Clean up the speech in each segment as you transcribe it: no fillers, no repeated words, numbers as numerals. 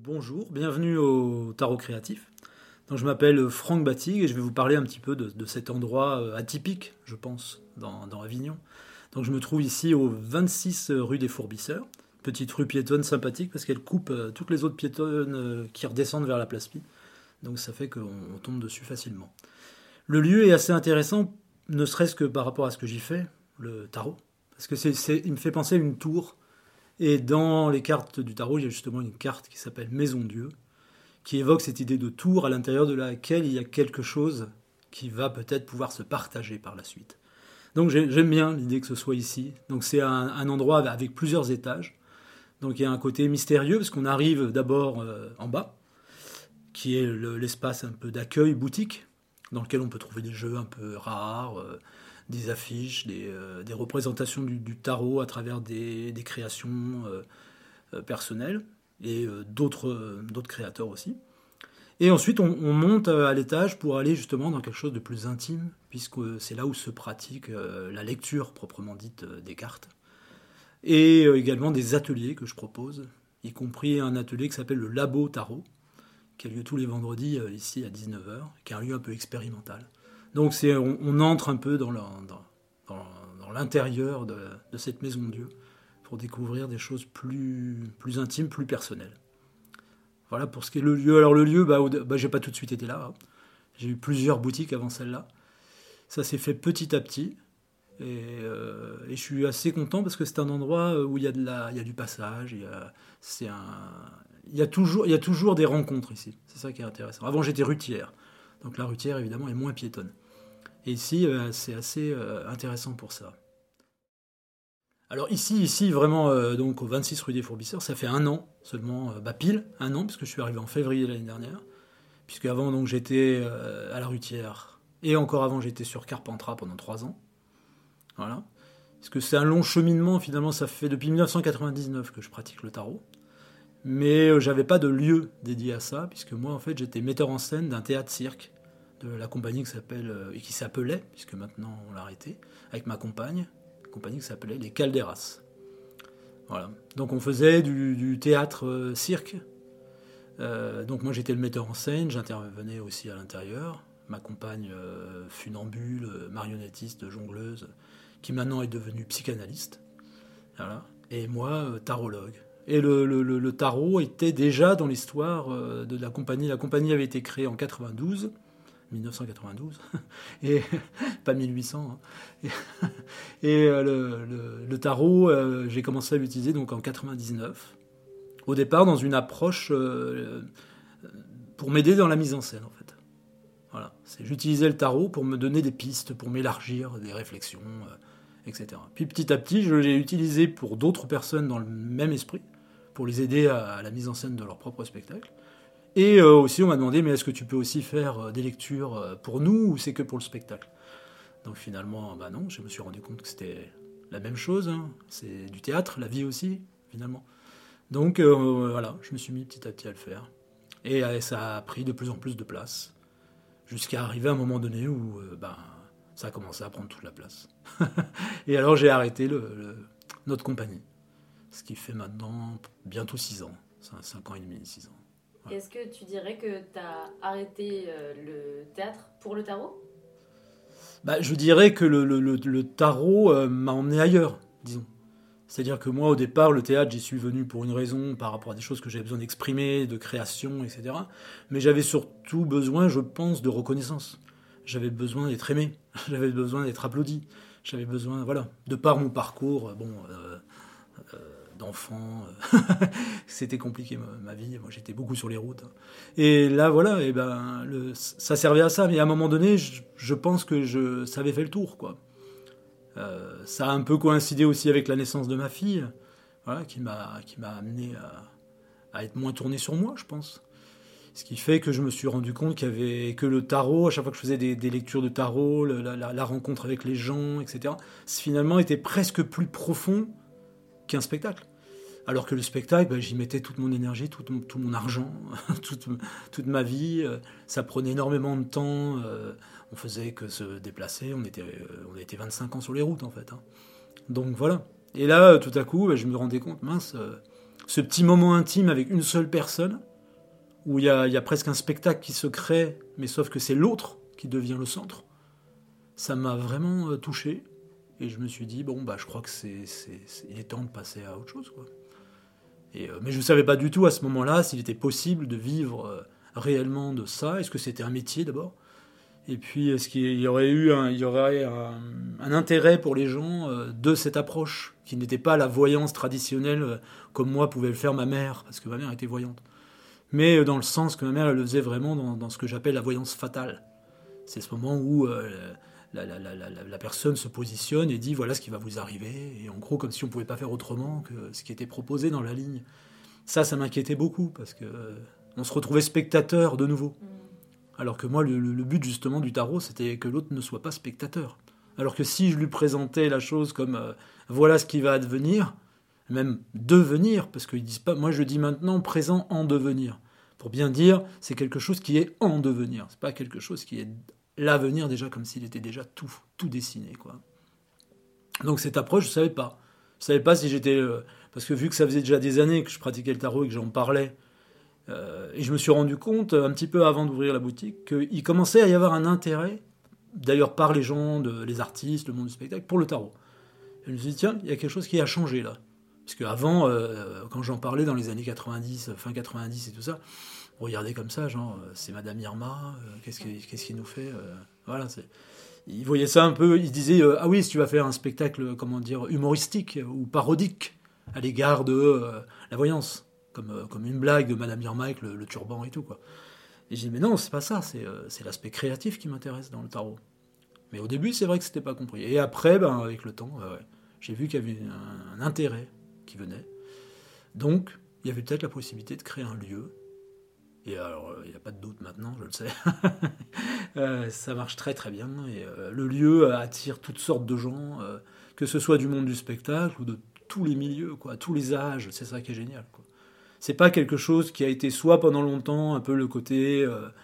Bonjour, bienvenue au Tarot Créatif. Donc, je m'appelle Franck Batig et je vais vous parler un petit peu de cet endroit atypique, je pense, dans Avignon. Donc je me trouve ici au 26 rue des Fourbisseurs, petite rue piétonne sympathique parce qu'elle coupe toutes les autres piétonnes qui redescendent vers la place Pie. Donc ça fait qu'on tombe dessus facilement. Le lieu est assez intéressant, ne serait-ce que par rapport à ce que j'y fais, le tarot. Parce que il me fait penser à une tour. Et dans les cartes du tarot, il y a justement une carte qui s'appelle Maison Dieu, qui évoque cette idée de tour à l'intérieur de laquelle il y a quelque chose qui va peut-être pouvoir se partager par la suite. Donc j'aime bien l'idée que ce soit ici. Donc c'est un endroit avec plusieurs étages. Donc il y a un côté mystérieux, parce qu'on arrive d'abord en bas, qui est l'espace un peu d'accueil boutique, dans lequel on peut trouver des jeux un peu rares, des affiches, des représentations du tarot à travers des créations personnelles et d'autres créateurs aussi. Et ensuite, on monte à l'étage pour aller justement dans quelque chose de plus intime, puisque c'est là où se pratique la lecture proprement dite des cartes. Et également des ateliers que je propose, y compris un atelier qui s'appelle le Labo Tarot, qui a lieu tous les vendredis ici à 19h, qui est un lieu un peu expérimental. Donc on entre un peu dans l'intérieur de cette maison de Dieu pour découvrir des choses plus intimes, plus personnelles. Voilà pour ce qui est le lieu. Alors le lieu, j'ai pas tout de suite été là. Hein. J'ai eu plusieurs boutiques avant celle-là. Ça s'est fait petit à petit. Et je suis assez content parce que c'est un endroit où il y a du passage. Il y a toujours des rencontres ici. C'est ça qui est intéressant. Avant, j'étais rutière. Donc la rutière, évidemment, est moins piétonne. Et ici, c'est assez intéressant pour ça. Alors ici vraiment, donc au 26 rue des Fourbisseurs, ça fait un an seulement, pile un an, puisque je suis arrivé en février l'année dernière. Puisque avant, donc, j'étais à la rutière. Et encore avant, j'étais sur Carpentras pendant 3 ans. Voilà. Parce que c'est un long cheminement, finalement, ça fait depuis 1999 que je pratique le tarot. Mais j'avais pas de lieu dédié à ça, puisque moi, en fait, j'étais metteur en scène d'un théâtre-cirque de la compagnie qui s'appelait, puisque maintenant on l'a arrêté, avec ma compagne, une compagnie qui s'appelait les Calderas. Voilà. Donc on faisait du théâtre-cirque. Donc moi j'étais le metteur en scène, j'intervenais aussi à l'intérieur. Ma compagne funambule, marionnettiste, jongleuse, qui maintenant est devenue psychanalyste. Voilà. Et moi, tarologue. Et le tarot était déjà dans l'histoire de la compagnie. La compagnie avait été créée en 1992, et pas 1800. Hein. Et le tarot, j'ai commencé à l'utiliser donc en 99. Au départ, dans une approche pour m'aider dans la mise en scène, en fait. Voilà. J'utilisais le tarot pour me donner des pistes, pour m'élargir des réflexions, etc. Puis petit à petit, je l'ai utilisé pour d'autres personnes dans le même esprit, pour les aider à la mise en scène de leur propre spectacle. Et aussi, on m'a demandé, mais est-ce que tu peux aussi faire des lectures pour nous, ou c'est que pour le spectacle ? Donc finalement, non, je me suis rendu compte que c'était la même chose. Hein. C'est du théâtre, la vie aussi, finalement. Donc voilà, je me suis mis petit à petit à le faire. Et ça a pris de plus en plus de place, jusqu'à arriver à un moment donné où ça a commencé à prendre toute la place. Et alors j'ai arrêté notre compagnie, ce qui fait maintenant bientôt 6 ans, 5 ans et demi, 6 ans. Ouais. Est-ce que tu dirais que tu as arrêté le théâtre pour le tarot ? Je dirais que le tarot m'a emmené ailleurs, disons. C'est-à-dire que moi, au départ, le théâtre, j'y suis venu pour une raison, par rapport à des choses que j'avais besoin d'exprimer, de création, etc. Mais j'avais surtout besoin, je pense, de reconnaissance. J'avais besoin d'être aimé, j'avais besoin d'être applaudi, j'avais besoin, voilà, de par mon parcours, d'enfant, c'était compliqué ma vie, moi j'étais beaucoup sur les routes. Et là, voilà, ça servait à ça, mais à un moment donné, je pense que ça avait fait le tour, quoi. Ça a un peu coïncidé aussi avec la naissance de ma fille, voilà, qui m'a amené à être moins tourné sur moi, je pense. Ce qui fait que je me suis rendu compte que le tarot, à chaque fois que je faisais des lectures de tarot, la rencontre avec les gens, etc., finalement était presque plus profond qu'un spectacle. Alors que le spectacle, j'y mettais toute mon énergie, tout mon argent, toute ma vie. Ça prenait énormément de temps. On faisait que se déplacer. On était 25 ans sur les routes, en fait. Hein. Donc voilà. Et là, tout à coup, je me rendais compte, mince, ce petit moment intime avec une seule personne, où il y a presque un spectacle qui se crée, mais sauf que c'est l'autre qui devient le centre. Ça m'a vraiment touché. Et je me suis dit, bon, bah, je crois que il est temps de passer à autre chose, quoi. Mais je ne savais pas du tout à ce moment-là s'il était possible de vivre réellement de ça. Est-ce que c'était un métier d'abord ? Et puis, est-ce qu'il y aurait un intérêt pour les gens de cette approche, qui n'était pas la voyance traditionnelle comme moi pouvait le faire ma mère, parce que ma mère était voyante. Mais dans le sens que ma mère elle le faisait vraiment dans ce que j'appelle la voyance fatale. C'est ce moment où la personne se positionne et dit voilà ce qui va vous arriver, et en gros comme si on ne pouvait pas faire autrement que ce qui était proposé dans la ligne. Ça m'inquiétait beaucoup, parce que on se retrouvait spectateur de nouveau. Alors que moi, le but justement du tarot, c'était que l'autre ne soit pas spectateur. Alors que si je lui présentais la chose comme voilà ce qui va advenir, même devenir, parce qu'ils disent pas, moi je dis maintenant présent en devenir. Pour bien dire, c'est quelque chose qui est en devenir. C'est pas quelque chose qui est l'avenir déjà, comme s'il était déjà tout dessiné, quoi. Donc cette approche, je savais pas. Je savais pas si j'étais... parce que vu que ça faisait déjà des années que je pratiquais le tarot et que j'en parlais, et je me suis rendu compte, un petit peu avant d'ouvrir la boutique, qu'il commençait à y avoir un intérêt, d'ailleurs par les gens, les artistes, le monde du spectacle, pour le tarot. Et je me suis dit, tiens, il y a quelque chose qui a changé là. Parce qu'avant, quand j'en parlais dans les années 90, fin 90 et tout ça, on regardait comme ça, genre, c'est Madame Irma, qu'est-ce qu'il nous fait voilà, ils voyaient ça un peu, ils disaient, ah oui, si tu vas faire un spectacle, comment dire, humoristique ou parodique à l'égard de la voyance, comme une blague de Madame Irma avec le turban et tout, quoi. Et j'ai dit, mais non, c'est pas ça, c'est l'aspect créatif qui m'intéresse dans le tarot. Mais au début, c'est vrai que c'était pas compris. Et après, avec le temps, j'ai vu qu'il y avait un intérêt qui venait. Donc, il y avait peut-être la possibilité de créer un lieu. Et alors, il n'y a pas de doute maintenant, je le sais. Ça marche très très bien. Et le lieu attire toutes sortes de gens, que ce soit du monde du spectacle ou de tous les milieux, quoi, tous les âges. C'est ça qui est génial, quoi. C'est pas quelque chose qui a été soit pendant longtemps un peu le côté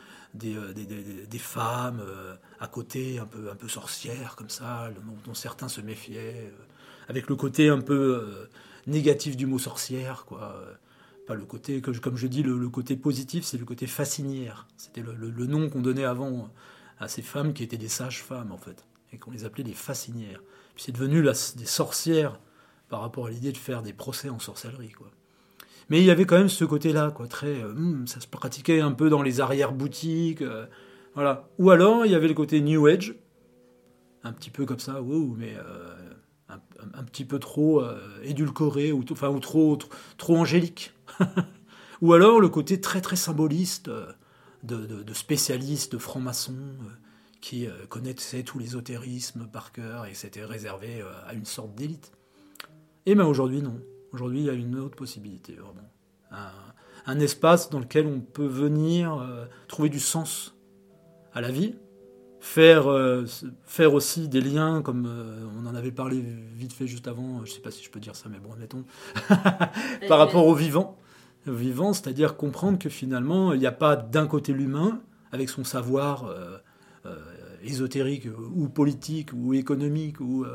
des femmes à côté un peu sorcières comme ça, dont certains se méfiaient, avec le côté un peu négatif du mot sorcière, quoi. Pas le côté, comme je dis, le côté positif, c'est le côté fascinière. C'était le nom qu'on donnait avant à ces femmes qui étaient des sages-femmes, en fait, et qu'on les appelait des fascinières. Puis c'est devenu des sorcières par rapport à l'idée de faire des procès en sorcellerie, quoi. Mais il y avait quand même ce côté-là, quoi, très, ça se pratiquait un peu dans les arrière-boutiques, voilà. Ou alors il y avait le côté New Age, un petit peu comme ça, wow, mais un petit peu trop édulcoré ou trop angélique. Ou alors le côté très très symboliste de spécialistes, de francs-maçons qui connaissaient tout l'ésotérisme par cœur et c'était réservé à une sorte d'élite. Et bien aujourd'hui, non. Aujourd'hui, il y a une autre possibilité, vraiment. Un espace dans lequel on peut venir trouver du sens à la vie, faire aussi des liens, comme on en avait parlé vite fait juste avant, je ne sais pas si je peux dire ça, mais bon, admettons, par rapport au vivant. Le vivant, c'est-à-dire comprendre que finalement, il n'y a pas d'un côté l'humain, avec son savoir ésotérique ou politique ou économique ou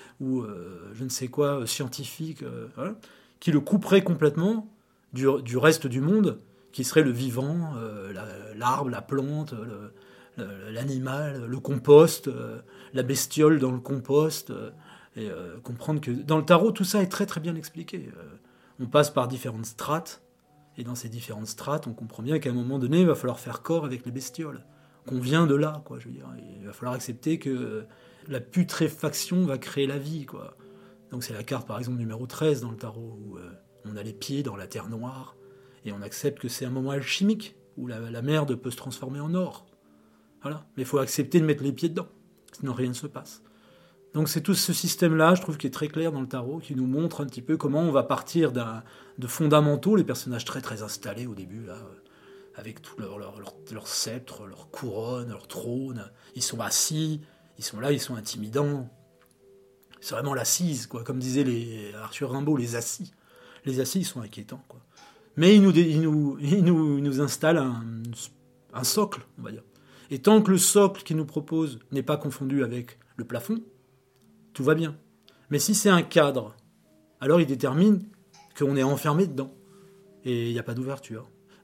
je ne sais quoi, scientifique, voilà, qui le couperait complètement du reste du monde, qui serait le vivant, l'arbre, la plante, l'animal, le compost, la bestiole dans le compost, et comprendre que dans le tarot, tout ça est très très bien expliqué. On passe par différentes strates, et dans ces différentes strates, on comprend bien qu'à un moment donné, il va falloir faire corps avec les bestioles, qu'on vient de là, quoi, je veux dire. Il va falloir accepter que la putréfaction va créer la vie, quoi. Donc c'est la carte, par exemple, numéro 13 dans le tarot, où on a les pieds dans la terre noire, et on accepte que c'est un moment alchimique, où la merde peut se transformer en or. Voilà. Mais il faut accepter de mettre les pieds dedans, sinon rien ne se passe. Donc c'est tout ce système-là, je trouve, qui est très clair dans le tarot, qui nous montre un petit peu comment on va partir de fondamentaux, les personnages très très installés au début, là, avec tout leur sceptre, leur couronne, leur trône. Ils sont assis, ils sont là, ils sont intimidants. C'est vraiment l'assise, quoi. Comme disait Arthur Rimbaud, les assis. Les assis, ils sont inquiétants, quoi. Mais ils nous installent un socle, on va dire. Et tant que le socle qu'ils nous proposent n'est pas confondu avec le plafond, tout va bien. Mais si c'est un cadre, alors il détermine qu'on est enfermé dedans. Et il n'y a pas d'ouverture.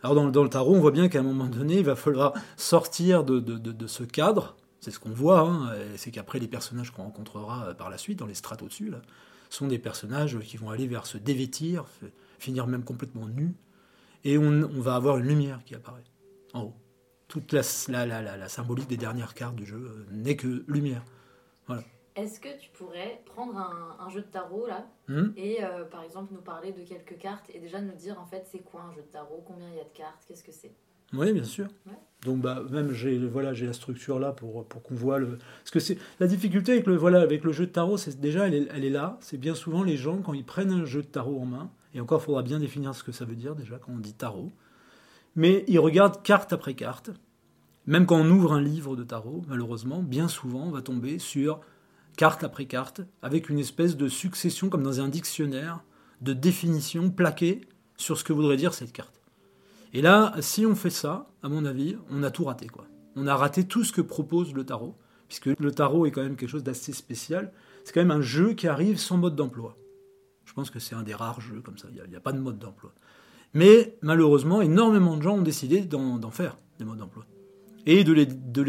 Alors dans le tarot, on voit bien qu'à un moment donné, il va falloir sortir de ce cadre. C'est ce qu'on voit, hein, c'est qu'après les personnages qu'on rencontrera par la suite, dans les strates au-dessus, là, sont des personnages qui vont aller vers se dévêtir, finir même complètement nus, et on va avoir une lumière qui apparaît en haut. Toute la symbolique des dernières cartes du jeu n'est que lumière. Voilà. Est-ce que tu pourrais prendre un jeu de tarot là et par exemple nous parler de quelques cartes et déjà nous dire en fait c'est quoi un jeu de tarot, combien il y a de cartes, qu'est-ce que c'est? Oui, bien sûr. Ouais. Donc même j'ai la structure là pour qu'on voit le. Parce que c'est la difficulté avec le jeu de tarot, c'est déjà elle est là. C'est bien souvent les gens quand ils prennent un jeu de tarot en main, et encore il faudra bien définir ce que ça veut dire déjà quand on dit tarot. Mais ils regardent carte après carte. Même quand on ouvre un livre de tarot, malheureusement, bien souvent on va tomber sur carte après carte, avec une espèce de succession, comme dans un dictionnaire, de définitions plaquées sur ce que voudrait dire cette carte. Et là, si on fait ça, à mon avis, on a tout raté, quoi. On a raté tout ce que propose le tarot, puisque le tarot est quand même quelque chose d'assez spécial. C'est quand même un jeu qui arrive sans mode d'emploi. Je pense que c'est un des rares jeux comme ça, il n'y a pas de mode d'emploi. Mais malheureusement, énormément de gens ont décidé d'en faire des modes d'emploi. Et de les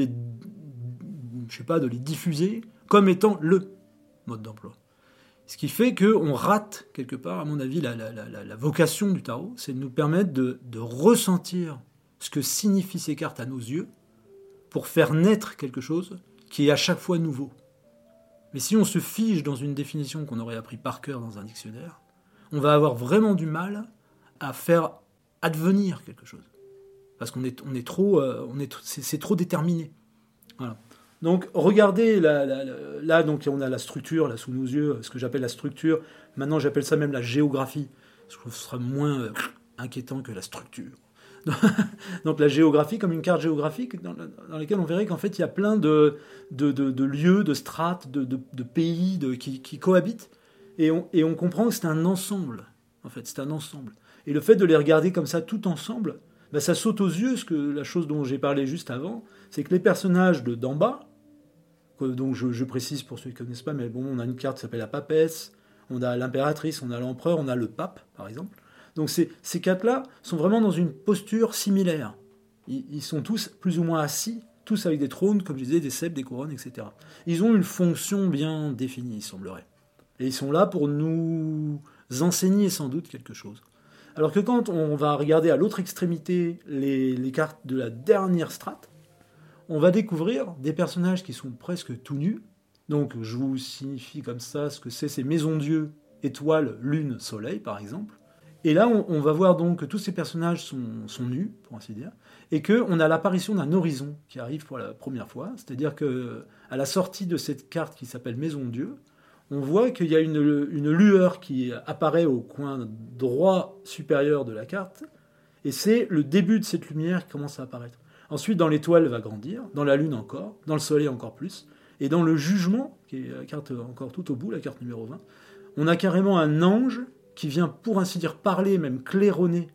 diffuser comme étant le mode d'emploi. Ce qui fait qu'on rate, quelque part, à mon avis, la vocation du tarot, c'est de nous permettre de ressentir ce que signifient ces cartes à nos yeux pour faire naître quelque chose qui est à chaque fois nouveau. Mais si on se fige dans une définition qu'on aurait appris par cœur dans un dictionnaire, on va avoir vraiment du mal à faire advenir quelque chose. Parce qu'on est trop, c'est trop déterminé. Voilà. Donc, regardez, là, donc, on a la structure là, sous nos yeux, ce que j'appelle la structure. Maintenant, j'appelle ça même la géographie. Je trouve que ce sera moins inquiétant que la structure. Donc, la géographie, comme une carte géographique, dans laquelle on verrait qu'en fait, il y a plein de lieux, de strates, de pays qui cohabitent. Et on comprend que c'est un ensemble. En fait, c'est un ensemble. Et le fait de les regarder comme ça, tout ensemble, ben, ça saute aux yeux, la chose dont j'ai parlé juste avant, c'est que les personnages d'en bas, donc je précise pour ceux qui ne connaissent pas, mais bon, on a une carte qui s'appelle la papesse, on a l'impératrice, on a l'empereur, on a le pape, par exemple. Donc ces quatre-là sont vraiment dans une posture similaire. Ils sont tous plus ou moins assis, tous avec des trônes, comme je disais, des sceptres, des couronnes, etc. Ils ont une fonction bien définie, il semblerait. Et ils sont là pour nous enseigner sans doute quelque chose. Alors que quand on va regarder à l'autre extrémité les cartes de la dernière strate, on va découvrir des personnages qui sont presque tout nus. Donc je vous signifie comme ça ce que c'est maisons Dieu, étoiles, lune, soleil par exemple. Et là on va voir donc que tous ces personnages sont nus, pour ainsi dire, et qu'on a l'apparition d'un horizon qui arrive pour la première fois. C'est-à-dire qu'à la sortie de cette carte qui s'appelle Maison Dieu, on voit qu'il y a une lueur qui apparaît au coin droit supérieur de la carte, et c'est le début de cette lumière qui commence à apparaître. Ensuite, dans l'étoile, elle va grandir, dans la lune encore, dans le soleil encore plus, et dans le jugement, qui est la carte encore tout au bout, la carte numéro 20, on a carrément un ange qui vient, pour ainsi dire, parler, même claironner,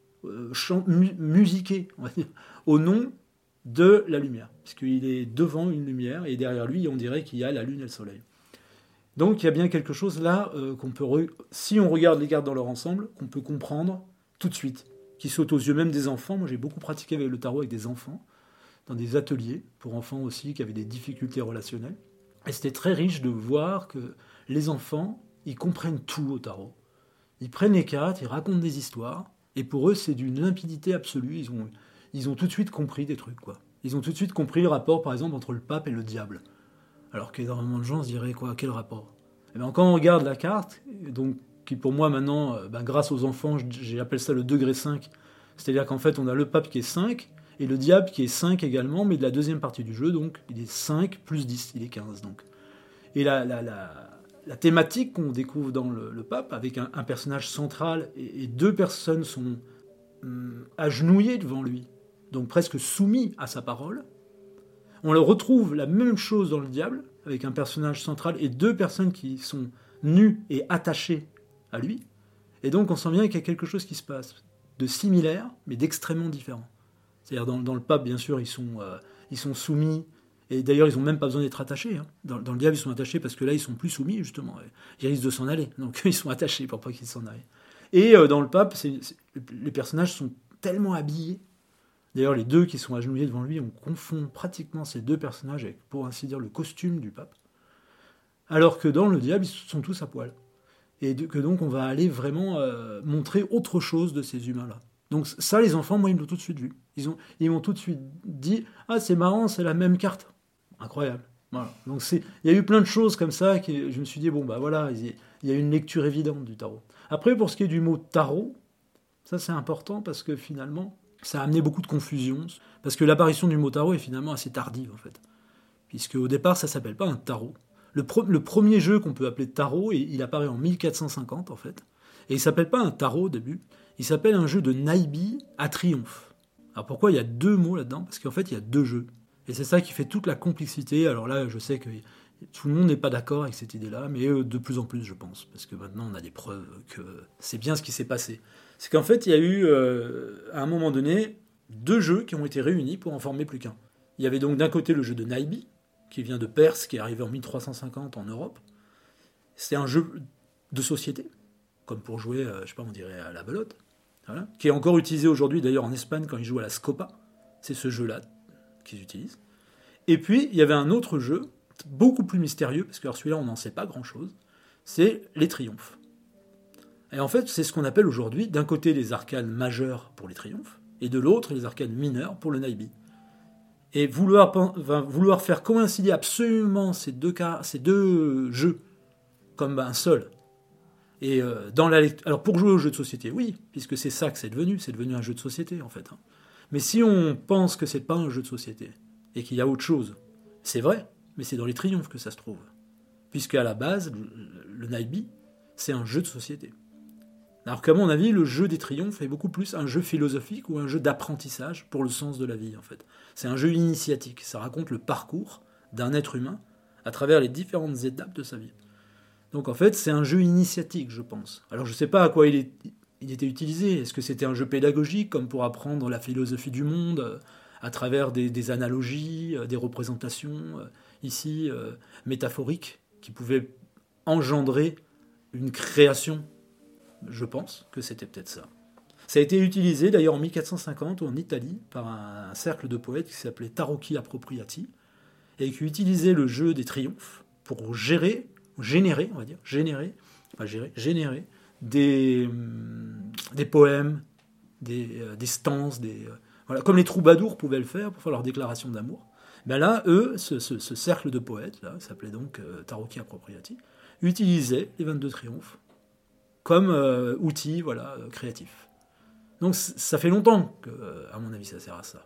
musiquer, on va dire, au nom de la lumière, puisqu'il est devant une lumière, et derrière lui, on dirait qu'il y a la lune et le soleil. Donc il y a bien quelque chose là qu'on peut, si on regarde les cartes dans leur ensemble, qu'on peut comprendre tout de suite, qui saute aux yeux même des enfants. Moi j'ai beaucoup pratiqué avec le tarot avec des enfants, dans des ateliers pour enfants aussi qui avaient des difficultés relationnelles. Et c'était très riche de voir que les enfants, ils comprennent tout au tarot. Ils prennent les cartes, ils racontent des histoires, et pour eux c'est d'une limpidité absolue. Ils ont tout de suite compris des trucs, quoi. Ils ont tout de suite compris le rapport par exemple entre le pape et le diable. Alors qu'énormément de gens se diraient quoi, quel rapport? Et bien, quand on regarde la carte, donc, qui pour moi maintenant, grâce aux enfants, j'appelle ça le degré 5, c'est-à-dire qu'en fait on a le pape qui est 5, et le diable qui est 5 également, mais de la deuxième partie du jeu, donc il est 5 plus 10, il est 15 donc. Et la thématique qu'on découvre dans le pape, avec un personnage central, et deux personnes sont agenouillées devant lui, donc presque soumis à sa parole. On le retrouve la même chose dans le diable, avec un personnage central et deux personnes qui sont nues et attachées à lui. Et donc on sent bien qu'il y a quelque chose qui se passe de similaire, mais d'extrêmement différent. C'est-à-dire dans le pape, bien sûr, ils sont soumis, et d'ailleurs ils n'ont même pas besoin d'être attachés. Hein. Dans le diable, ils sont attachés parce que là, ils sont plus soumis, justement. Ils risquent de s'en aller, donc ils sont attachés pour pas qu'ils s'en aillent. Et dans le pape, les personnages sont tellement habillés. D'ailleurs, les deux qui sont agenouillés devant lui, on confond pratiquement ces deux personnages avec, pour ainsi dire, le costume du pape. Alors que dans le diable, ils sont tous à poil. Et que donc, on va aller vraiment montrer autre chose de ces humains-là. Donc ça, les enfants, moi, ils l'ont tout de suite vu. Ils m'ont tout de suite dit « Ah, c'est marrant, c'est la même carte. » Incroyable. Voilà. Donc il y a eu plein de choses comme ça que je me suis dit, bon, bah voilà, il y a une lecture évidente du tarot. Après, pour ce qui est du mot tarot, ça c'est important parce que finalement, ça a amené beaucoup de confusion. Parce que l'apparition du mot tarot est finalement assez tardive, en fait. Puisque au départ, ça s'appelle pas un tarot. Le premier jeu qu'on peut appeler tarot, il apparaît en 1450, en fait. Et il s'appelle pas un tarot au début, il s'appelle un jeu de Naibi à triomphe. Alors pourquoi il y a deux mots là-dedans ? Parce qu'en fait, il y a deux jeux. Et c'est ça qui fait toute la complexité. Alors là, je sais que tout le monde n'est pas d'accord avec cette idée-là, mais de plus en plus, je pense. Parce que maintenant, on a des preuves que c'est bien ce qui s'est passé. C'est qu'en fait, il y a eu, à un moment donné, deux jeux qui ont été réunis pour en former plus qu'un. Il y avait donc d'un côté le jeu de Naibi, qui vient de Perse, qui est arrivé en 1350 en Europe. C'est un jeu de société, comme pour jouer, je sais pas, on dirait à la belote, voilà, qui est encore utilisé aujourd'hui, d'ailleurs en Espagne, quand ils jouent à la Scopa. C'est ce jeu-là qu'ils utilisent. Et puis, il y avait un autre jeu, beaucoup plus mystérieux, parce que alors, celui-là, on n'en sait pas grand-chose, c'est les triomphes. Et en fait, c'est ce qu'on appelle aujourd'hui, d'un côté, les arcanes majeures pour les triomphes, et de l'autre, les arcanes mineures pour le Naibi. Et vouloir faire coïncider absolument ces deux jeux comme un seul. Et alors pour jouer au jeu de société, oui, puisque c'est ça que c'est devenu un jeu de société en fait. Mais si on pense que c'est pas un jeu de société et qu'il y a autre chose, c'est vrai, mais c'est dans les triomphes que ça se trouve. Puisque à la base, le Naibi, c'est un jeu de société. Alors qu'à mon avis, le jeu des triomphes est beaucoup plus un jeu philosophique ou un jeu d'apprentissage pour le sens de la vie en fait. C'est un jeu initiatique, ça raconte le parcours d'un être humain à travers les différentes étapes de sa vie. Donc en fait, c'est un jeu initiatique, je pense. Alors je ne sais pas à quoi il était utilisé. Est-ce que c'était un jeu pédagogique, comme pour apprendre la philosophie du monde, à travers des analogies, des représentations, métaphoriques, qui pouvaient engendrer une création ? Je pense que c'était peut-être ça. Ça a été utilisé d'ailleurs en 1450 en Italie par un cercle de poètes qui s'appelait Tarocchi Appropriati et qui utilisait le jeu des triomphes pour générer des poèmes, des stances, voilà, comme les troubadours pouvaient le faire pour faire leur déclaration d'amour. Ben là, eux, ce cercle de poètes, là, qui s'appelait donc Tarocchi Appropriati, utilisait les 22 triomphes comme outil créatif. Donc ça fait longtemps que, à mon avis, ça sert à ça.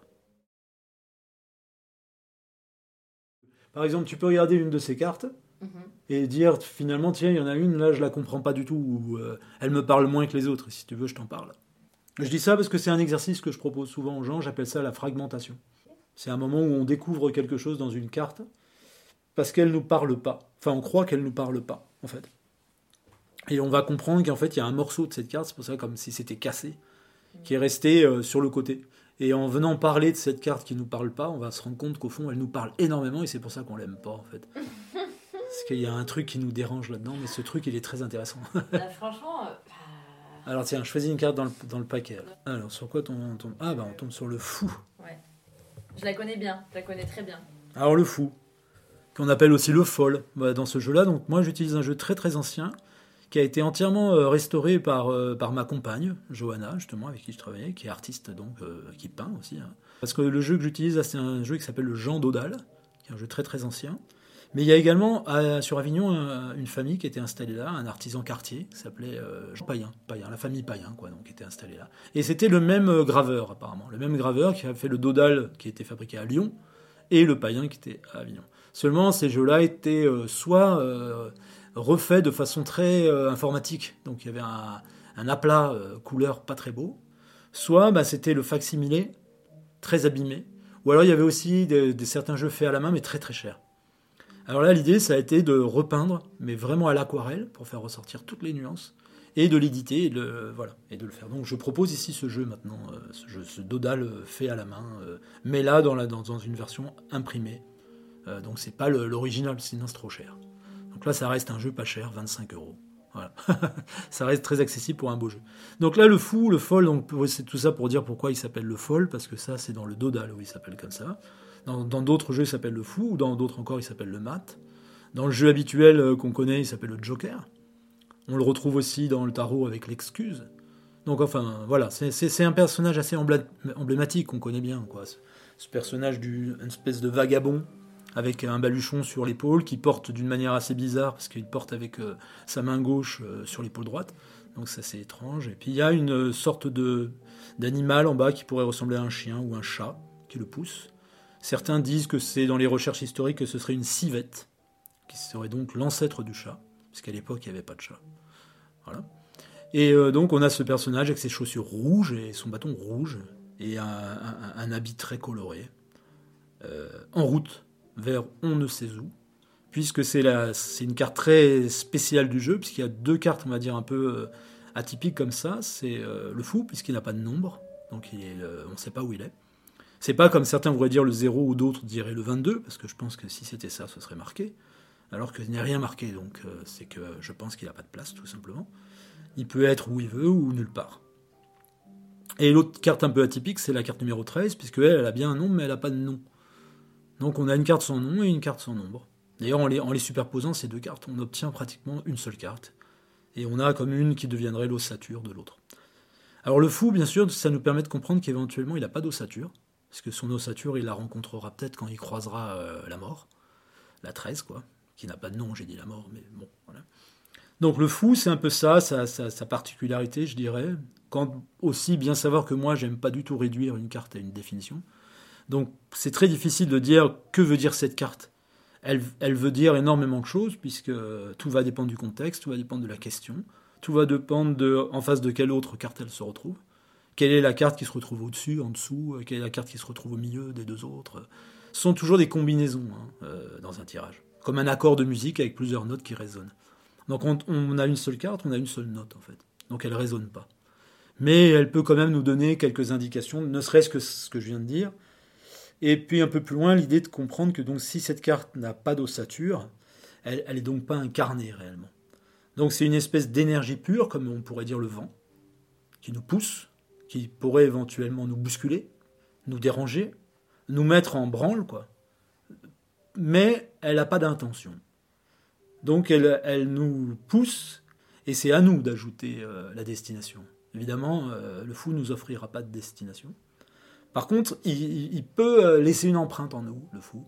Par exemple, tu peux regarder une de ces cartes et dire finalement, tiens, il y en a une, là, je la comprends pas du tout, ou elle me parle moins que les autres, si tu veux, je t'en parle. Je dis ça parce que c'est un exercice que je propose souvent aux gens, j'appelle ça la fragmentation. C'est un moment où on découvre quelque chose dans une carte parce qu'elle nous parle pas. Enfin, on croit qu'elle nous parle pas, en fait. Et on va comprendre qu'en fait, il y a un morceau de cette carte, c'est pour ça comme si c'était cassé, qui est resté sur le côté. Et en venant parler de cette carte qui ne nous parle pas, on va se rendre compte qu'au fond, elle nous parle énormément, et c'est pour ça qu'on l'aime pas, en fait. Parce qu'il y a un truc qui nous dérange là-dedans, mais ce truc, il est très intéressant. Franchement... Alors tiens, je choisis une carte dans le paquet. Alors, sur quoi on tombe ? Ah, bah on tombe sur le fou. Ouais. Je la connais bien, je la connais très bien. Alors, le fou, qu'on appelle aussi le folle, dans ce jeu-là. Donc moi, j'utilise un jeu très très ancien, qui a été entièrement restauré par ma compagne, Johanna, justement, avec qui je travaillais, qui est artiste, donc, qui peint aussi. Hein. Parce que le jeu que j'utilise, là, c'est un jeu qui s'appelle le Jean d'Odal, qui est un jeu très très ancien. Mais il y a également, sur Avignon, une famille qui était installée là, un artisan quartier, qui s'appelait Jean Payen, la famille Payen, quoi, donc, qui était installée là. Et c'était le même graveur, apparemment. Le même graveur qui a fait le Dodal, qui était fabriqué à Lyon, et le Payen, qui était à Avignon. Seulement, ces jeux-là étaient soit... refait de façon très informatique. Donc il y avait un aplat couleur pas très beau. Soit c'était le facsimilé, très abîmé. Ou alors il y avait aussi certains jeux faits à la main, mais très très chers. Alors là, l'idée, ça a été de repeindre, mais vraiment à l'aquarelle, pour faire ressortir toutes les nuances, et de l'éditer, et de le faire. Donc je propose ici ce jeu maintenant, ce Dodal fait à la main, mais là dans une version imprimée. Donc c'est pas l'original, sinon c'est trop cher. Donc là, ça reste un jeu pas cher, 25 €. Voilà. Ça reste très accessible pour un beau jeu. Donc là, le fou, le fol, donc, c'est tout ça pour dire pourquoi il s'appelle le fol, parce que ça, c'est dans le Dodal où il s'appelle comme ça. Dans d'autres jeux, il s'appelle le fou, ou dans d'autres encore, il s'appelle le mat. Dans le jeu habituel qu'on connaît, il s'appelle le joker. On le retrouve aussi dans le tarot avec l'excuse. Donc enfin, voilà, c'est un personnage assez emblématique qu'on connaît bien, quoi. Ce personnage d'une espèce de vagabond avec un baluchon sur l'épaule qui porte d'une manière assez bizarre parce qu'il porte avec sa main gauche sur l'épaule droite. Donc ça c'est étrange. Et puis il y a une sorte d'animal en bas qui pourrait ressembler à un chien ou un chat qui le pousse. Certains disent que c'est dans les recherches historiques que ce serait une civette qui serait donc l'ancêtre du chat, parce qu'à l'époque il n'y avait pas de chat. Voilà. Et donc on a ce personnage avec ses chaussures rouges et son bâton rouge et un habit très coloré, en route vers on ne sait où, puisque c'est une carte très spéciale du jeu, puisqu'il y a 2 cartes, on va dire, un peu atypiques comme ça. C'est le fou, puisqu'il n'a pas de nombre, donc on ne sait pas où il est. C'est pas comme certains voudraient dire le 0 ou d'autres diraient le 22, parce que je pense que si c'était ça, ce serait marqué, alors qu'il n'y a rien marqué, donc c'est que je pense qu'il n'a pas de place, tout simplement. Il peut être où il veut ou nulle part. Et l'autre carte un peu atypique, c'est la carte numéro 13, puisque elle a bien un nombre, mais elle n'a pas de nom. Donc on a une carte sans nom et une carte sans nombre. D'ailleurs, en les superposant, ces 2 cartes, on obtient pratiquement une seule carte. Et on a comme une qui deviendrait l'ossature de l'autre. Alors le fou, bien sûr, ça nous permet de comprendre qu'éventuellement, il n'a pas d'ossature, parce que son ossature, il la rencontrera peut-être quand il croisera la mort, la 13, quoi, qui n'a pas de nom, j'ai dit la mort, mais bon, voilà. Donc le fou, c'est un peu ça, sa particularité, je dirais. Quand aussi bien savoir que moi, j'aime pas du tout réduire une carte à une définition. Donc c'est très difficile de dire que veut dire cette carte. Elle veut dire énormément de choses, puisque tout va dépendre du contexte, tout va dépendre de la question, tout va dépendre en face de quelle autre carte elle se retrouve. Quelle est la carte qui se retrouve au-dessus, en dessous, quelle est la carte qui se retrouve au milieu des 2 autres. Ce sont toujours des combinaisons dans un tirage. Comme un accord de musique avec plusieurs notes qui résonnent. Donc on a une seule carte, on a une seule note en fait. Donc elle ne résonne pas. Mais elle peut quand même nous donner quelques indications, ne serait-ce que ce que je viens de dire. Et puis un peu plus loin, l'idée de comprendre que donc si cette carte n'a pas d'ossature, elle n'est donc pas incarnée réellement. Donc c'est une espèce d'énergie pure, comme on pourrait dire le vent, qui nous pousse, qui pourrait éventuellement nous bousculer, nous déranger, nous mettre en branle, quoi. Mais elle n'a pas d'intention. Donc elle nous pousse, et c'est à nous d'ajouter la destination. Évidemment, le fou ne nous offrira pas de destination. Par contre, il peut laisser une empreinte en nous, le fou.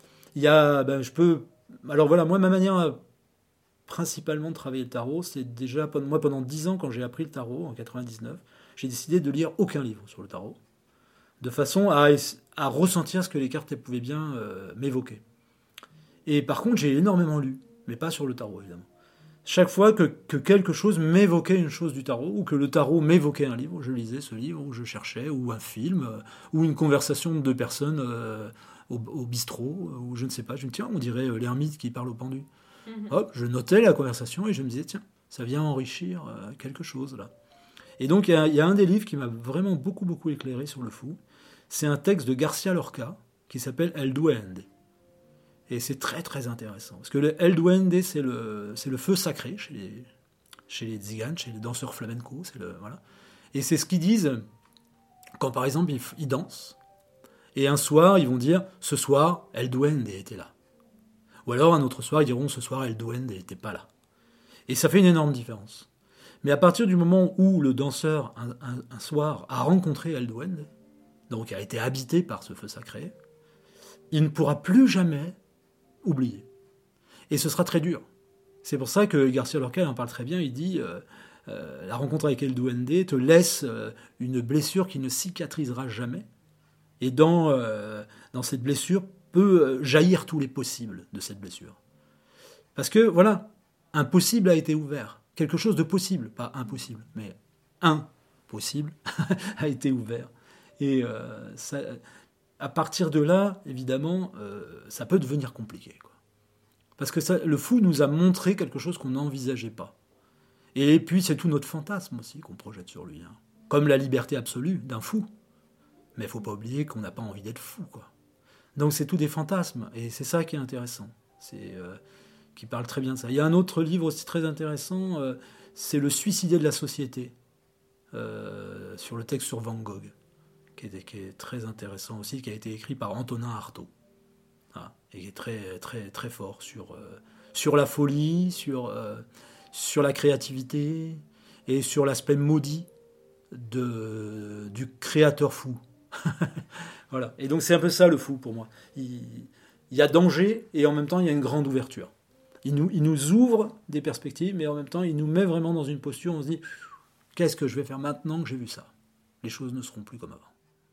Alors voilà, moi, ma manière principalement de travailler le tarot, c'est déjà, moi, pendant 10 ans, quand j'ai appris le tarot, en 99, j'ai décidé de lire aucun livre sur le tarot, de façon à ressentir ce que les cartes pouvaient bien m'évoquer. Et par contre, j'ai énormément lu, mais pas sur le tarot, évidemment. Chaque fois que quelque chose m'évoquait une chose du tarot, ou que le tarot m'évoquait un livre, je lisais ce livre, ou je cherchais, ou un film, ou une conversation de 2 personnes au bistrot, ou je ne sais pas, je me dis, tiens, on dirait l'ermite qui parle au pendu. Hop, je notais la conversation et je me disais, tiens, ça vient enrichir quelque chose, là. Et donc, il y a un des livres qui m'a vraiment beaucoup, beaucoup éclairé sur le fou. C'est un texte de Garcia Lorca, qui s'appelle El Duende. Et c'est très très intéressant. Parce que le El Duende, c'est le feu sacré chez les tziganes, chez les danseurs flamenco. Voilà. Et c'est ce qu'ils disent quand par exemple ils dansent. Et un soir, ils vont dire « Ce soir, El Duende était là ». Ou alors un autre soir, ils diront « Ce soir, El Duende n'était pas là ». Et ça fait une énorme différence. Mais à partir du moment où le danseur, un soir, a rencontré El Duende, donc a été habité par ce feu sacré, il ne pourra plus jamais oublier. Et ce sera très dur. C'est pour ça que Garcia Lorca en parle très bien. Il dit la rencontre avec El Duende te laisse une blessure qui ne cicatrisera jamais. Et dans cette blessure peut jaillir tous les possibles de cette blessure. Parce que, voilà, un possible a été ouvert. Quelque chose de possible, pas impossible, mais un possible a été ouvert. Et à partir de là, évidemment, ça peut devenir compliqué, quoi. Parce que le fou nous a montré quelque chose qu'on n'envisageait pas. Et puis, c'est tout notre fantasme aussi qu'on projette sur lui. Hein. Comme la liberté absolue d'un fou. Mais il ne faut pas oublier qu'on n'a pas envie d'être fou, quoi. Donc, c'est tout des fantasmes. Et c'est ça qui est intéressant. qui parle très bien de ça. Il y a un autre livre aussi très intéressant, c'est Le suicidé de la société, sur le texte sur Van Gogh, qui est très intéressant aussi, qui a été écrit par Antonin Artaud. Et qui est très, très, très fort sur la folie, sur la créativité et sur l'aspect maudit du créateur fou. Voilà. Et donc c'est un peu ça le fou pour moi. Il y a danger et en même temps il y a une grande ouverture. Il nous ouvre des perspectives, mais en même temps il nous met vraiment dans une posture où on se dit qu'est-ce que je vais faire maintenant que j'ai vu ça ? Les choses ne seront plus comme avant.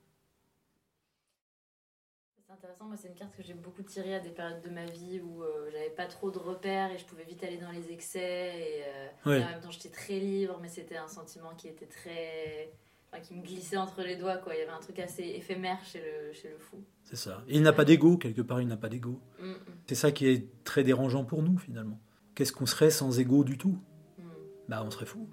C'est intéressant, moi c'est une carte que j'ai beaucoup tirée à des périodes de ma vie où j'avais pas trop de repères et je pouvais vite aller dans les excès et en même temps j'étais très libre, mais c'était un sentiment qui était qui me glissait entre les doigts, quoi. Il y avait un truc assez éphémère chez le fou. C'est ça. Et il n'a pas d'ego, quelque part, il n'a pas d'ego. C'est ça qui est très dérangeant pour nous, finalement. Qu'est-ce qu'on serait sans ego du tout ? On serait fou.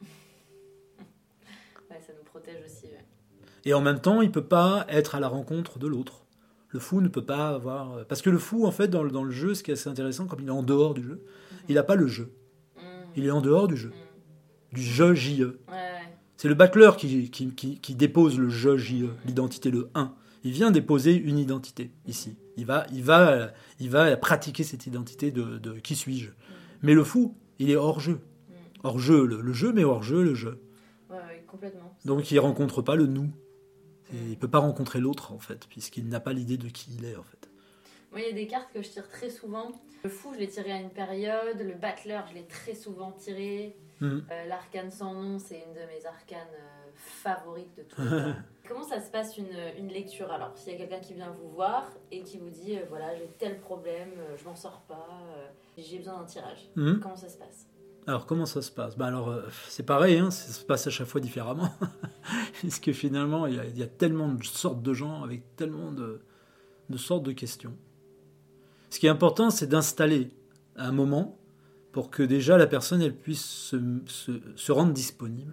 Ouais, ça nous protège aussi, ouais. Et en même temps, il ne peut pas être à la rencontre de l'autre. Le fou ne peut pas avoir... Parce que le fou, en fait, dans le jeu, ce qui est assez intéressant, comme il est en dehors du jeu, il n'a pas le jeu. Il est en dehors du jeu. Du jeu JE. Ouais. C'est le battleur qui dépose le jeu JE, l'identité, le 1. Il vient déposer une identité, ici. Il va pratiquer cette identité de qui suis-je. Mais le fou, il est hors jeu. Hors jeu, le jeu, mais hors jeu, le jeu. Ouais, complètement. Donc il ne rencontre pas le nous. Il ne peut pas rencontrer l'autre, en fait, puisqu'il n'a pas l'idée de qui il est, en fait. Moi, il y a des cartes que je tire très souvent. Le fou, je l'ai tiré à une période. Le battleur, je l'ai très souvent tiré. L'arcane sans nom, c'est une de mes arcanes favorites de tout le temps. Comment ça se passe une lecture ? Alors, s'il y a quelqu'un qui vient vous voir et qui vous dit voilà, j'ai tel problème, je m'en sors pas, j'ai besoin d'un tirage. Comment ça se passe ? Alors, comment ça se passe ? C'est pareil, ça se passe à chaque fois différemment. Parce que finalement, il y a tellement de sortes de gens avec tellement de sortes de questions. Ce qui est important, c'est d'installer un moment pour que déjà la personne elle puisse se rendre disponible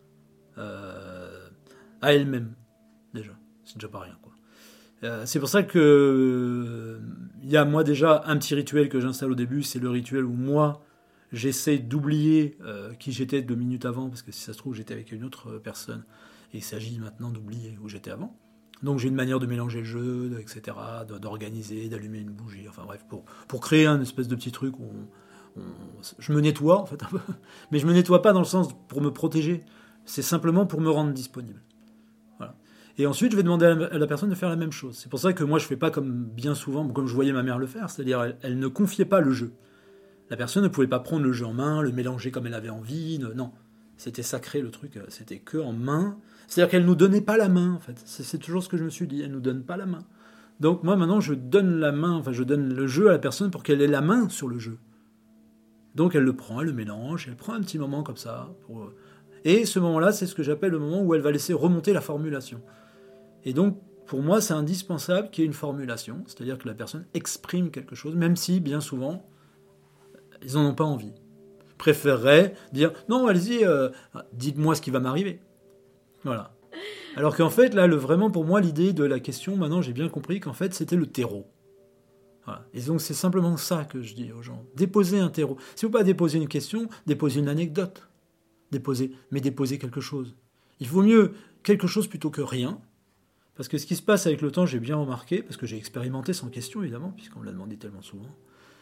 à elle-même, déjà. C'est déjà pas rien, quoi. C'est pour ça que il y a moi déjà un petit rituel que j'installe au début, c'est le rituel où moi j'essaie d'oublier qui j'étais 2 minutes avant, parce que si ça se trouve j'étais avec une autre personne, et il s'agit maintenant d'oublier où j'étais avant. Donc j'ai une manière de mélanger le jeu, etc., d'organiser, d'allumer une bougie, enfin bref, pour créer un espèce de petit truc où je me nettoie en fait un peu, mais je me nettoie pas dans le sens pour me protéger, c'est simplement pour me rendre disponible. Voilà. Et ensuite je vais demander à la personne de faire la même chose. C'est pour ça que moi je fais pas comme bien souvent, comme je voyais ma mère le faire, c'est-à-dire elle ne confiait pas le jeu. La personne ne pouvait pas prendre le jeu en main, le mélanger comme elle avait envie, non. C'était sacré le truc, c'était que en main. C'est-à-dire qu'elle nous donnait pas la main en fait. C'est toujours ce que je me suis dit, elle nous donne pas la main. Donc moi maintenant je donne la main, je donne le jeu à la personne pour qu'elle ait la main sur le jeu. Donc elle le prend, elle le mélange, elle prend un petit moment comme ça. Et ce moment-là, c'est ce que j'appelle le moment où elle va laisser remonter la formulation. Et donc, pour moi, c'est indispensable qu'il y ait une formulation, c'est-à-dire que la personne exprime quelque chose, même si, bien souvent, ils n'en ont pas envie. Préféreraient dire « Non, allez-y, dites-moi ce qui va m'arriver. » Voilà. Alors qu'en fait, là, vraiment, pour moi, l'idée de la question, maintenant, j'ai bien compris qu'en fait, c'était le terreau. Voilà. Et donc c'est simplement ça que je dis aux gens. Déposez un terreau. Si vous ne pouvez pas déposer une question, déposez une anecdote. Déposez quelque chose. Il vaut mieux quelque chose plutôt que rien. Parce que ce qui se passe avec le temps, j'ai bien remarqué, parce que j'ai expérimenté sans question évidemment, puisqu'on me l'a demandé tellement souvent,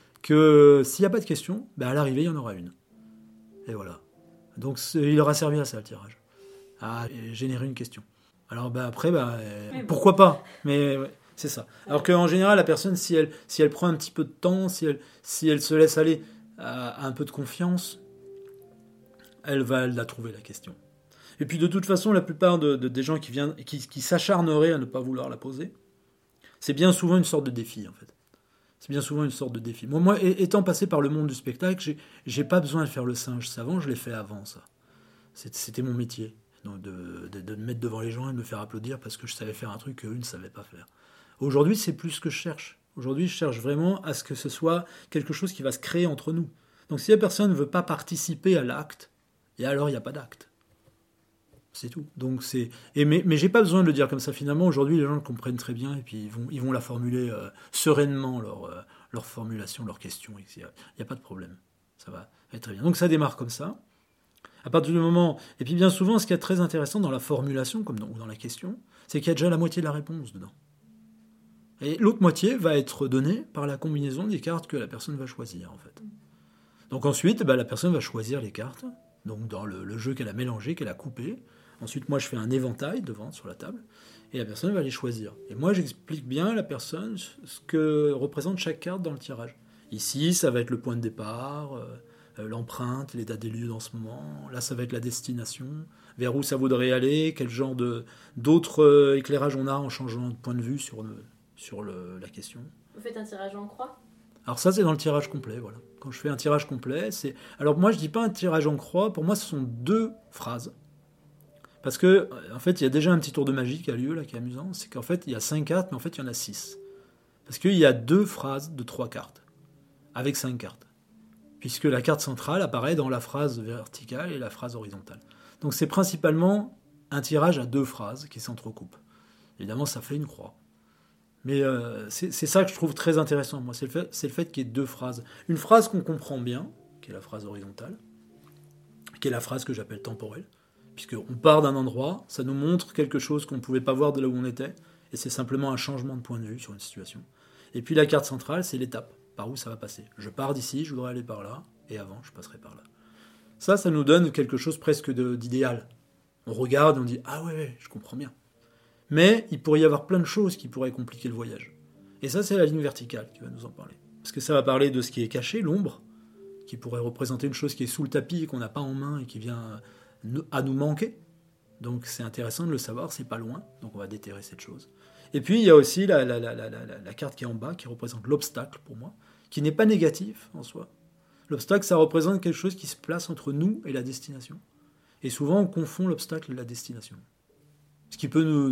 que s'il n'y a pas de question, à l'arrivée il y en aura une. Et voilà. Donc il aura servi à ça le tirage. À générer une question. Alors après, pourquoi pas ? Mais... Ouais. C'est ça. Alors qu'en général, la personne, si elle prend un petit peu de temps, si elle se laisse aller à un peu de confiance, elle va la trouver, la question. Et puis de toute façon, la plupart des gens qui s'acharneraient à ne pas vouloir la poser, c'est bien souvent une sorte de défi, en fait. C'est bien souvent une sorte de défi. Moi, étant passé par le monde du spectacle, j'ai pas besoin de faire le singe savant, je l'ai fait avant, ça. C'était mon métier. Donc de me mettre devant les gens et de me faire applaudir parce que je savais faire un truc qu'eux ne savaient pas faire. Aujourd'hui, c'est plus ce que je cherche. Aujourd'hui, je cherche vraiment à ce que ce soit quelque chose qui va se créer entre nous. Donc si la personne ne veut pas participer à l'acte, et alors il n'y a pas d'acte. C'est tout. Donc mais j'ai pas besoin de le dire comme ça finalement. Aujourd'hui, les gens le comprennent très bien et puis ils vont la formuler sereinement leur formulation, leurs questions. Il n'y a pas de problème. Ça va être très bien. Donc ça démarre comme ça. À partir du moment... Et puis bien souvent, ce qui est très intéressant dans la formulation, comme ou dans la question, c'est qu'il y a déjà la moitié de la réponse dedans. Et l'autre moitié va être donnée par la combinaison des cartes que la personne va choisir, en fait. Donc ensuite, la personne va choisir les cartes, donc dans le jeu qu'elle a mélangé, qu'elle a coupé. Ensuite, moi, je fais un éventail devant, sur la table, et la personne va les choisir. Et moi, j'explique bien à la personne ce que représente chaque carte dans le tirage. Ici, ça va être le point de départ, l'empreinte, l'état des lieux dans ce moment. Là, ça va être la destination, vers où ça voudrait aller, quel genre d'autres éclairages on a en changeant de point de vue sur la question. Vous faites un tirage en croix ? Alors ça, c'est dans le tirage complet, voilà. Quand je fais un tirage complet, c'est... Alors moi, je dis pas un tirage en croix, pour moi, ce sont 2 phrases. Parce que, en fait, il y a déjà un petit tour de magie qui a lieu, là, qui est amusant. C'est qu'en fait, il y a 5 cartes, mais en fait, il y en a 6. Parce qu'il y a 2 phrases de 3 cartes, avec 5 cartes. Puisque la carte centrale apparaît dans la phrase verticale et la phrase horizontale. Donc c'est principalement un tirage à 2 phrases qui s'entrecoupent. Évidemment, ça fait une croix. Mais c'est ça que je trouve très intéressant, moi. C'est le fait qu'il y ait 2 phrases. Une phrase qu'on comprend bien, qui est la phrase horizontale, qui est la phrase que j'appelle temporelle, puisqu'on part d'un endroit, ça nous montre quelque chose qu'on ne pouvait pas voir de là où on était, et c'est simplement un changement de point de vue sur une situation. Et puis la carte centrale, c'est l'étape, par où ça va passer. Je pars d'ici, je voudrais aller par là, et avant, je passerai par là. Ça nous donne quelque chose presque d'idéal. On regarde, on dit « Ah ouais, je comprends bien ». Mais il pourrait y avoir plein de choses qui pourraient compliquer le voyage. Et ça, c'est la ligne verticale qui va nous en parler. Parce que ça va parler de ce qui est caché, l'ombre, qui pourrait représenter une chose qui est sous le tapis et qu'on n'a pas en main et qui vient à nous manquer. Donc c'est intéressant de le savoir, c'est pas loin, donc on va déterrer cette chose. Et puis il y a aussi la carte qui est en bas, qui représente l'obstacle pour moi, qui n'est pas négatif en soi. L'obstacle, ça représente quelque chose qui se place entre nous et la destination. Et souvent, on confond l'obstacle et la destination. Ce qui peut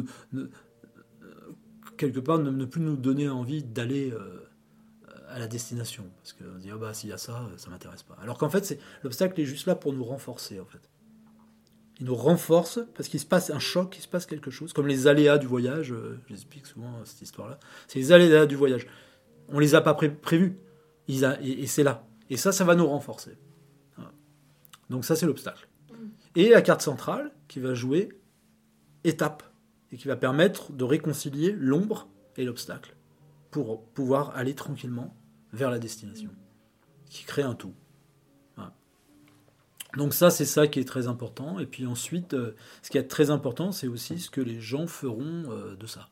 quelque part ne plus nous donner envie d'aller à la destination. Parce qu'on dit, s'il y a ça, ça m'intéresse pas. Alors qu'en fait, l'obstacle est juste là pour nous renforcer, en fait. Il nous renforce parce qu'il se passe un choc, il se passe quelque chose. Comme les aléas du voyage, j'explique souvent cette histoire-là. C'est les aléas du voyage. On les a pas prévus. Et c'est là. Et ça va nous renforcer. Voilà. Donc ça, c'est l'obstacle. Et la carte centrale qui va jouer étape et qui va permettre de réconcilier l'ombre et l'obstacle pour pouvoir aller tranquillement vers la destination, qui crée un tout. Voilà. Donc ça, c'est ça qui est très important. Et puis ensuite, ce qui est très important, c'est aussi ce que les gens feront de ça.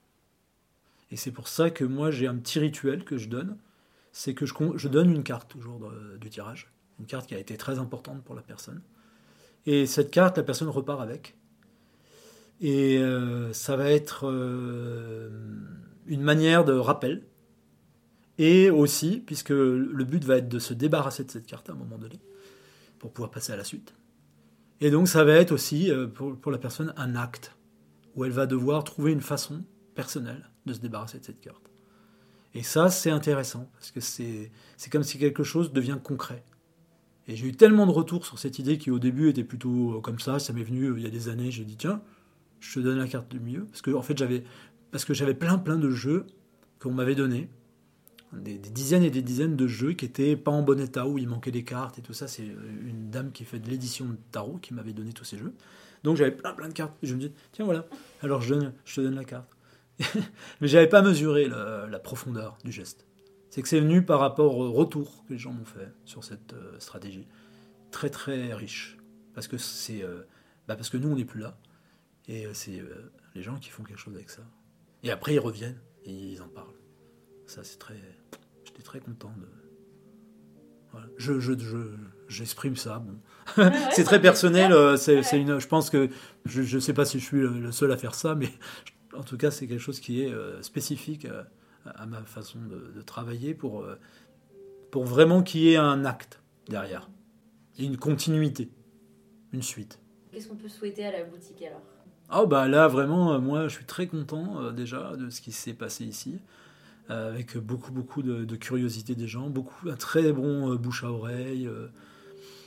Et c'est pour ça que moi, j'ai un petit rituel que je donne, c'est que je donne une carte toujours du tirage, une carte qui a été très importante pour la personne. Et cette carte, la personne repart avec. Et ça va être une manière de rappel. Et aussi, puisque le but va être de se débarrasser de cette carte à un moment donné, pour pouvoir passer à la suite. Et donc ça va être aussi, pour la personne, un acte, où elle va devoir trouver une façon personnelle de se débarrasser de cette carte. Et ça, c'est intéressant, parce que c'est comme si quelque chose devient concret. Et j'ai eu tellement de retours sur cette idée qui, au début, était plutôt comme ça m'est venu il y a des années, j'ai dit, tiens, je te donne la carte du milieu, parce que j'avais plein de jeux qu'on m'avait donnés, des dizaines et des dizaines de jeux qui étaient pas en bon état, où il manquait des cartes et tout ça. C'est une dame qui fait de l'édition de tarot qui m'avait donné tous ces jeux. Donc j'avais plein de cartes. Et je me dis, tiens voilà, alors je te donne la carte. Mais j'avais pas mesuré la profondeur du geste. C'est que c'est venu par rapport au retour que les gens m'ont fait sur cette stratégie. Très très riche. Parce que parce que nous on n'est plus là. Et c'est les gens qui font quelque chose avec ça. Et après ils reviennent et ils en parlent. Ça c'est très... J'étais très content de... Voilà. J'exprime ça. Bon. Ouais, c'est très personnel. Je pense que... Je ne sais pas si je suis le seul à faire ça, mais en tout cas c'est quelque chose qui est spécifique à ma façon de travailler pour vraiment qu'il y ait un acte derrière. Et une continuité. Une suite. Qu'est-ce qu'on peut souhaiter à la boutique alors ? Là vraiment, moi je suis très content déjà de ce qui s'est passé ici. Avec beaucoup de curiosité des gens, un très bon bouche à oreille,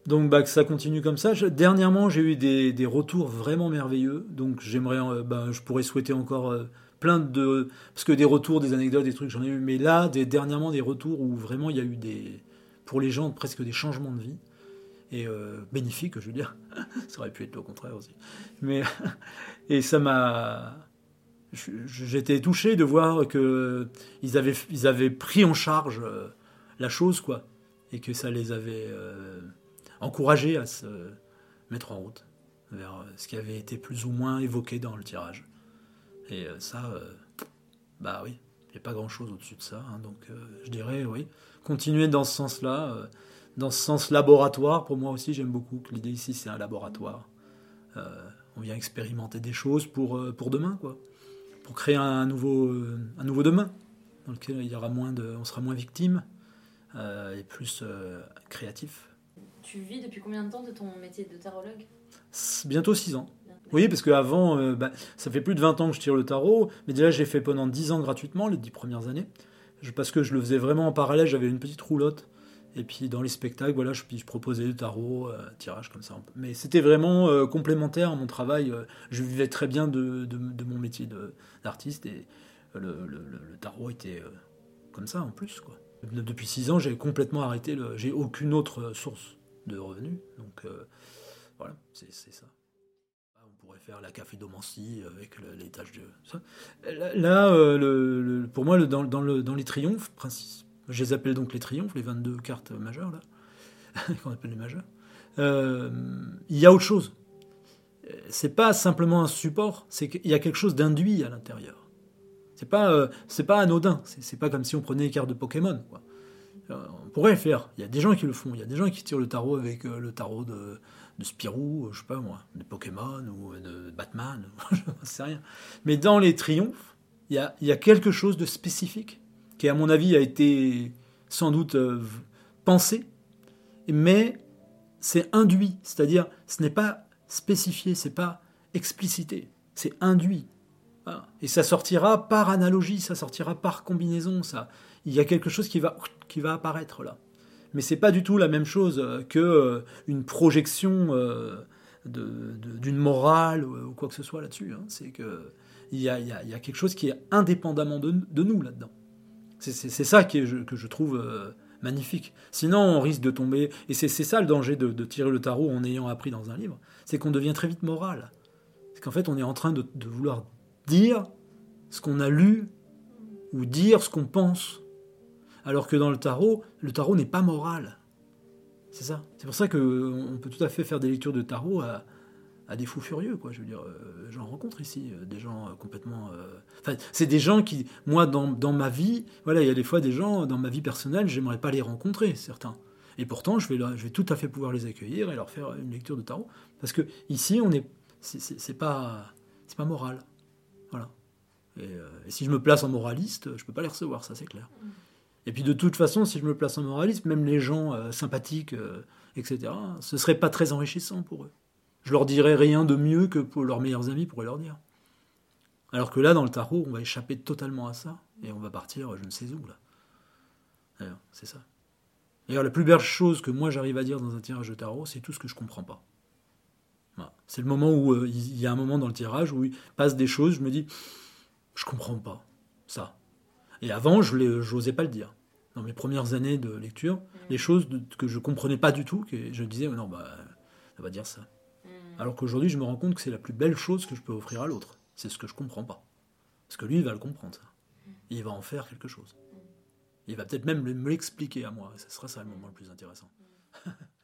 Donc que ça continue comme ça. Dernièrement, j'ai eu des retours vraiment merveilleux. Donc j'aimerais, je pourrais souhaiter encore plein de... Parce que des retours, des anecdotes, des trucs, j'en ai eu. Mais là, dernièrement, des retours où vraiment il y a eu pour les gens presque des changements de vie. Et bénéfiques, je veux dire. Ça aurait pu être au contraire aussi. Mais, et ça m'a... J'étais touché de voir qu'ils avaient pris en charge la chose, quoi. Et que ça les avait encouragés à se mettre en route vers ce qui avait été plus ou moins évoqué dans le tirage. Et ça, oui, il n'y a pas grand-chose au-dessus de ça. Hein, donc je dirais, oui, continuer dans ce sens-là, dans ce sens laboratoire. Pour moi aussi, j'aime beaucoup que l'idée ici, c'est un laboratoire. On vient expérimenter des choses pour demain, quoi. Pour créer un nouveau demain, dans lequel on sera moins victime et plus créatif. Tu vis depuis combien de temps de ton métier de tarologue ? Bientôt 6 ans. Oui, parce qu'avant, ça fait plus de 20 ans que je tire le tarot, mais déjà j'ai fait pendant 10 ans gratuitement, les 10 premières années, parce que je le faisais vraiment en parallèle, j'avais une petite roulotte, et puis dans les spectacles, voilà, je proposais du tarot, tirage comme ça. Mais c'était vraiment complémentaire à mon travail, je vivais très bien de mon métier d'artiste, et le tarot était comme ça en plus, quoi. Depuis 6 ans, j'ai complètement arrêté, j'ai aucune autre source de revenus, donc voilà, c'est ça. On pourrait faire la cafédomancie avec les tâches de ça. Là, pour moi, dans les triomphes, je les appelle donc les triomphes, les 22 cartes majeures, là, qu'on appelle les majeures, il y a autre chose. C'est pas simplement un support, c'est qu'il y a quelque chose d'induit à l'intérieur. C'est pas anodin, c'est pas comme si on prenait les cartes de Pokémon, quoi. On pourrait le faire, il y a des gens qui le font, il y a des gens qui tirent le tarot avec le tarot de Spirou, je sais pas moi, de Pokémon ou de Batman, je ne sais rien. Mais dans les triomphes, il y a quelque chose de spécifique qui, à mon avis, a été sans doute pensé, mais c'est induit, c'est-à-dire ce n'est pas spécifié, c'est pas explicité, c'est induit. Voilà. Et ça sortira par analogie, ça sortira par combinaison, il y a quelque chose qui va apparaître là. Mais c'est pas du tout la même chose que une projection d'une morale ou quoi que ce soit là-dessus. Hein. C'est que il y a quelque chose qui est indépendamment de nous là-dedans. C'est ça que je trouve magnifique. Sinon, on risque de tomber. Et c'est ça le danger de tirer le tarot en ayant appris dans un livre, c'est qu'on devient très vite moral. C'est qu'en fait, on est en train de vouloir dire ce qu'on a lu ou dire ce qu'on pense. Alors que dans le tarot n'est pas moral. C'est ça. C'est pour ça qu'on peut tout à fait faire des lectures de tarot à des fous furieux, quoi. Je veux dire, j'en rencontre ici des gens complètement... Enfin, c'est des gens qui, moi, dans ma vie, voilà, il y a des fois des gens, dans ma vie personnelle, j'aimerais pas les rencontrer, certains. Et pourtant, je vais tout à fait pouvoir les accueillir et leur faire une lecture de tarot. Parce que ici, c'est pas moral. Voilà. Et si je me place en moraliste, je peux pas les recevoir, ça c'est clair. Et puis de toute façon, si je me place en moraliste, même les gens sympathiques, etc., ce serait pas très enrichissant pour eux. Je leur dirais rien de mieux que pour leurs meilleurs amis pourraient leur dire. Alors que là, dans le tarot, on va échapper totalement à ça, et on va partir je ne sais où, là. Alors, c'est ça. D'ailleurs, la plus belle chose que moi j'arrive à dire dans un tirage de tarot, c'est tout ce que je comprends pas. Voilà. C'est le moment où il y a un moment dans le tirage où il passe des choses, je me dis, je comprends pas ça. Et avant, je n'osais pas le dire. Dans mes premières années de lecture, les choses que je comprenais pas du tout, que je disais, non, ça va dire ça. Alors qu'aujourd'hui, je me rends compte que c'est la plus belle chose que je peux offrir à l'autre. C'est ce que je comprends pas. Parce que lui, il va le comprendre, ça. Et il va en faire quelque chose. Il va peut-être même me l'expliquer à moi. Et ce sera ça le moment le plus intéressant.